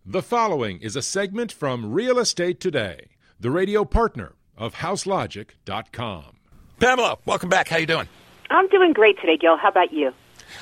The following is a segment from Real Estate Today, the radio partner of HouseLogic.com. Pamela, welcome back. How you doing? I'm doing great today, Gil. How about you?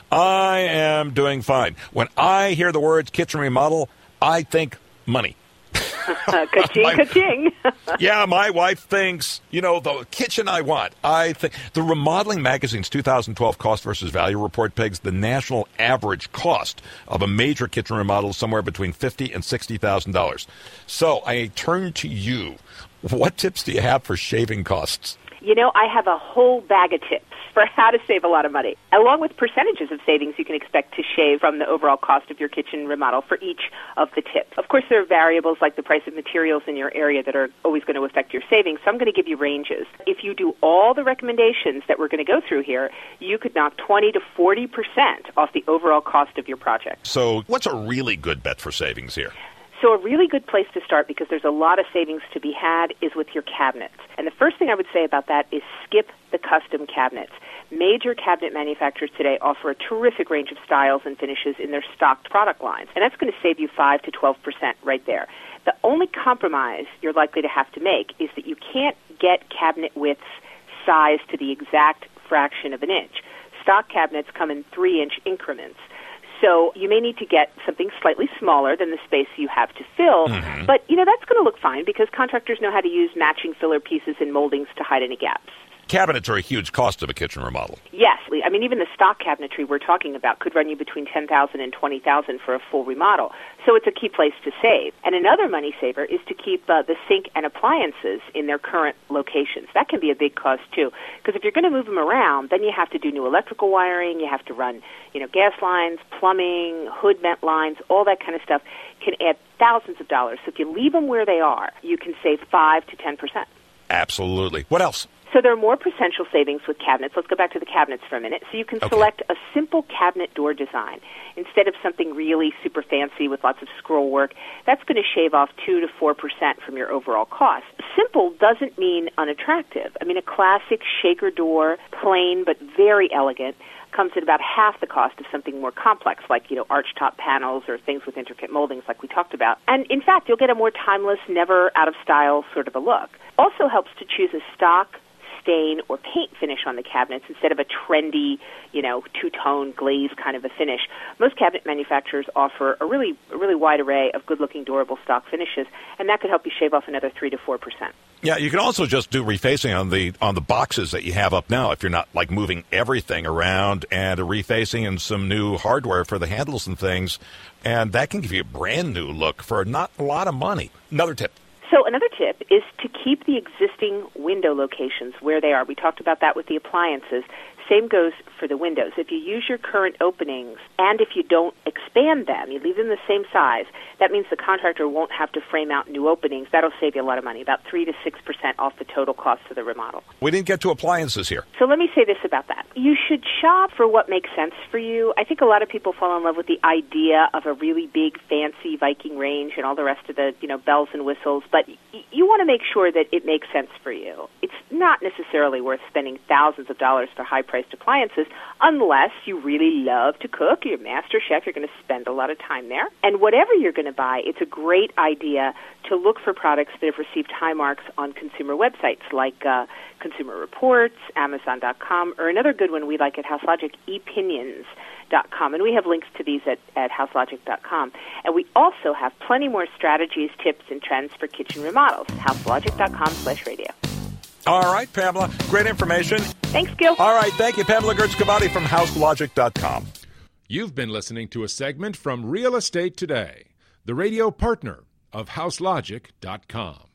I am doing fine. When I hear the words kitchen remodel, I think money. Ka-ching, ka-ching. Yeah, my wife thinks, the kitchen I want. I think the Remodeling Magazine's 2012 Cost versus Value report pegs the national average cost of a major kitchen remodel somewhere between $50,000 and $60,000. So I turn to you. What tips do you have for shaving costs? I have a whole bag of tips for how to save a lot of money, along with percentages of savings you can expect to shave from the overall cost of your kitchen remodel for each of the tips. Of course, there are variables like the price of materials in your area that are always going to affect your savings, so I'm going to give you ranges. If you do all the recommendations that we're going to go through here, you could knock 20 to 40% off the overall cost of your project. So what's a really good bet for savings here? So a really good place to start, because there's a lot of savings to be had, is with your cabinets. And the first thing I would say about that is skip the custom cabinets. Major cabinet manufacturers today offer a terrific range of styles and finishes in their stocked product lines, and that's going to save you 5 to 12% right there. The only compromise you're likely to have to make is that you can't get cabinet widths sized to the exact fraction of an inch. Stock cabinets come in 3-inch increments. So you may need to get something slightly smaller than the space you have to fill, but that's going to look fine because contractors know how to use matching filler pieces and moldings to hide any gaps. Cabinets are a huge cost of a kitchen remodel. Yes. I mean, even the stock cabinetry we're talking about could run you between $10,000 and $20,000 for a full remodel. So it's a key place to save. And another money saver is to keep the sink and appliances in their current locations. That can be a big cost, too, because if you're going to move them around, then you have to do new electrical wiring, you have to run, gas lines, plumbing, hood vent lines, all that kind of stuff can add thousands of dollars. So if you leave them where they are, you can save 5 to 10%. Absolutely. What else? So there are more potential savings with cabinets. Let's go back to the cabinets for a minute. So you can select a simple cabinet door design instead of something really super fancy with lots of scroll work. That's going to shave off 2 to 4% from your overall cost. Simple doesn't mean unattractive. I mean, a classic shaker door, plain but very elegant, comes at about half the cost of something more complex, like, arch-top panels or things with intricate moldings like we talked about. And, in fact, you'll get a more timeless, never out-of-style sort of a look. Also helps to choose a stock, stain, or paint finish on the cabinets instead of a trendy, two-tone glaze kind of a finish. Most cabinet manufacturers offer a really wide array of good-looking, durable stock finishes, and that could help you shave off another 3 to 4%. Yeah, you can also just do refacing on the boxes that you have up now if you're not like moving everything around, and a refacing and some new hardware for the handles and things, and that can give you a brand new look for not a lot of money. Another tip. So another tip is to keep the existing window locations where they are. We talked about that with the appliances. Same goes for the windows. If you use your current openings and if you don't expand them, you leave them the same size, that means the contractor won't have to frame out new openings. That'll save you a lot of money, about 3 to 6% off the total cost of the remodel. We didn't get to appliances here. So let me say this about that. You should shop for what makes sense for you. I think a lot of people fall in love with the idea of a really big, fancy Viking range and all the rest of the, bells and whistles, but you want to make sure that it makes sense for you. It's not necessarily worth spending thousands of dollars for high-priced appliances unless you really love to cook. You're a master chef. You're going to spend a lot of time there. And whatever you're going to buy, it's a great idea to look for products that have received high marks on consumer websites like Consumer Reports, Amazon.com, or another good one we like at HouseLogic, ePinions.com. And we have links to these at HouseLogic.com. And we also have plenty more strategies, tips, and trends for kitchen remodels. HouseLogic.com/radio. All right, Pamela. Great information. Thanks, Gil. All right, thank you, Pamela Gertz-Cavati from HouseLogic.com. You've been listening to a segment from Real Estate Today, the radio partner of HouseLogic.com.